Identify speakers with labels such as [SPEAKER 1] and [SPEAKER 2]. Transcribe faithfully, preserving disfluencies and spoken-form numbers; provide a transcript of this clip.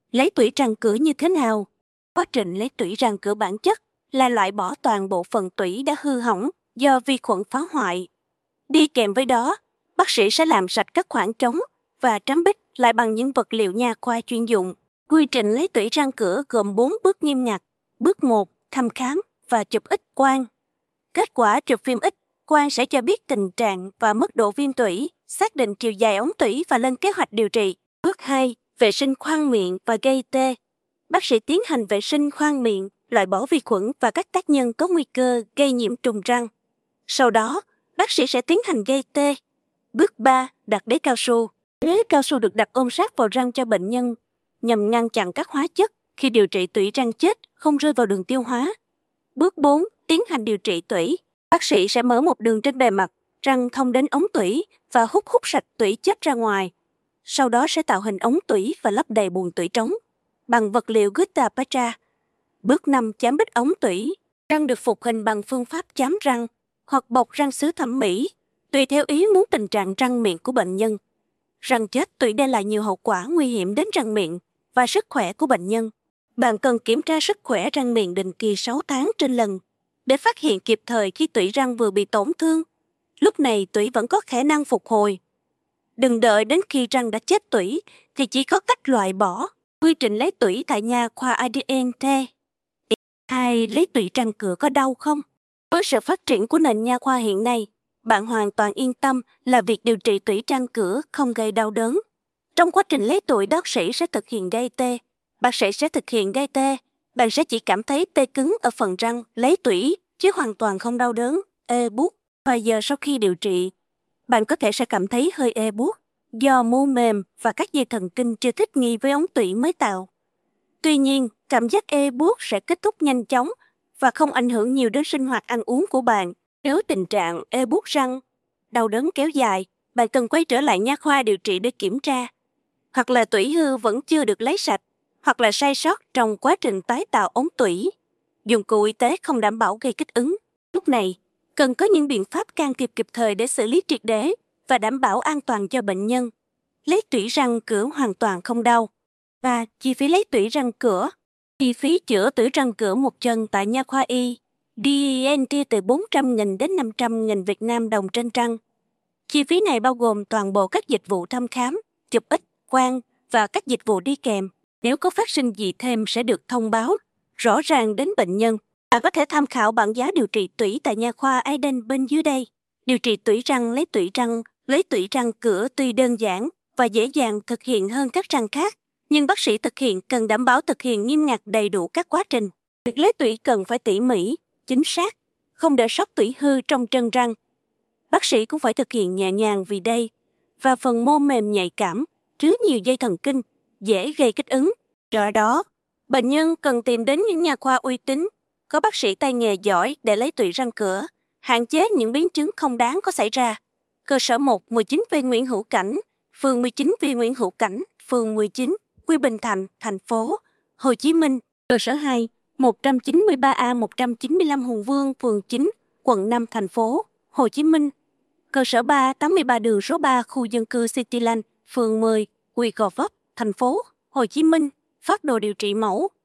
[SPEAKER 1] Lấy tủy răng cửa như thế nào? Quá trình lấy tủy răng cửa bản chất là loại bỏ toàn bộ phần tủy đã hư hỏng do vi khuẩn phá hoại. Đi kèm với đó, bác sĩ sẽ làm sạch các khoảng trống và trám bích lại bằng những vật liệu nha khoa chuyên dụng. Quy trình lấy tủy răng cửa gồm bốn bước nghiêm ngặt. Bước một, thăm khám và chụp X quang. Kết quả chụp phim X quang sẽ cho biết tình trạng và mức độ viêm tủy, xác định chiều dài ống tủy và lên kế hoạch điều trị. Bước hai, vệ sinh khoang miệng và gây tê. Bác sĩ tiến hành vệ sinh khoang miệng, loại bỏ vi khuẩn và các tác nhân có nguy cơ gây nhiễm trùng răng. Sau đó, bác sĩ sẽ tiến hành gây tê. Bước ba, đặt đế cao su. Đế cao su được đặt ôm sát vào răng cho bệnh nhân nhằm ngăn chặn các hóa chất khi điều trị tủy răng chết không rơi vào đường tiêu hóa. Bước bốn, tiến hành điều trị tủy. Bác sĩ sẽ mở một đường trên bề mặt răng thông đến ống tủy và hút hút sạch tủy chết ra ngoài. Sau đó sẽ tạo hình ống tủy và lấp đầy buồng tủy trống bằng vật liệu gutta percha. Bước năm, chám bích ống tủy. Răng được phục hình bằng phương pháp chám răng hoặc bọc răng sứ thẩm mỹ, tùy theo ý muốn tình trạng răng miệng của bệnh nhân. Răng chết tủy đem lại nhiều hậu quả nguy hiểm đến răng miệng và sức khỏe của bệnh nhân. Bạn cần kiểm tra sức khỏe răng miệng định kỳ sáu tháng trên lần để phát hiện kịp thời khi tủy răng vừa bị tổn thương. Lúc này tủy vẫn có khả năng phục hồi. Đừng đợi đến khi răng đã chết tủy thì chỉ có cách loại bỏ. Quy trình lấy tủy tại nha khoa a đê en tê. Hai, lấy tủy răng cửa có đau không? Với sự phát triển của nền nha khoa hiện nay, bạn hoàn toàn yên tâm là việc điều trị tủy răng cửa không gây đau đớn. Trong quá trình lấy tủy, bác sĩ sẽ thực hiện gây tê. Bác sĩ sẽ thực hiện gây tê. Bạn sẽ chỉ cảm thấy tê cứng ở phần răng lấy tủy, chứ hoàn toàn không đau đớn, ê buốt. Vài giờ sau khi điều trị, bạn có thể sẽ cảm thấy hơi ê buốt do mô mềm và các dây thần kinh chưa thích nghi với ống tủy mới tạo. Tuy nhiên, cảm giác ê buốt sẽ kết thúc nhanh chóng và không ảnh hưởng nhiều đến sinh hoạt ăn uống của bạn. Nếu tình trạng ê buốt răng, đau đớn kéo dài, bạn cần quay trở lại nha khoa điều trị để kiểm tra. Hoặc là tủy hư vẫn chưa được lấy sạch, hoặc là sai sót trong quá trình tái tạo ống tủy. Dụng cụ y tế không đảm bảo gây kích ứng. Lúc này, cần có những biện pháp can thiệp kịp thời để xử lý triệt để và đảm bảo an toàn cho bệnh nhân. Lấy tủy răng cửa hoàn toàn không đau. Và chi phí lấy tủy răng cửa. Chi phí chữa tủy răng cửa một chân tại nha khoa y đê en tê từ bốn trăm nghìn đến năm trăm nghìn Việt Nam đồng trên răng. Chi phí này bao gồm toàn bộ các dịch vụ thăm khám, chụp X quang và các dịch vụ đi kèm. Nếu có phát sinh gì thêm sẽ được thông báo rõ ràng đến bệnh nhân. Bạn có thể tham khảo bảng giá điều trị tủy tại nha khoa Eden bên dưới đây. Điều trị tủy răng, lấy tủy răng, lấy tủy răng cửa tuy đơn giản và dễ dàng thực hiện hơn các răng khác, nhưng bác sĩ thực hiện cần đảm bảo thực hiện nghiêm ngặt đầy đủ các quá trình. Việc lấy tủy cần phải tỉ mỉ, chính xác, không để sót tủy hư trong chân răng. Bác sĩ cũng phải thực hiện nhẹ nhàng vì đây và phần mô mềm nhạy cảm, chứa nhiều dây thần kinh, dễ gây kích ứng. Do đó, bệnh nhân cần tìm đến những nha khoa uy tín, có bác sĩ tay nghề giỏi để lấy tủy răng cửa, hạn chế những biến chứng không đáng có xảy ra. Cơ sở một, mười chín V Nguyễn Hữu Cảnh, phường mười chín V Nguyễn Hữu Cảnh, phường mười chín, Quy Bình Thạnh, thành phố Hồ Chí Minh. Cơ sở hai, một trăm chín mươi ba A một trăm chín mươi lăm Hùng Vương, phường chín, quận năm, thành phố Hồ Chí Minh. Cơ sở ba, tám mươi ba đường số ba, khu dân cư Cityland, phường mười, Quỳ Gò Vấp, thành phố Hồ Chí Minh. Phác đồ điều trị mẫu.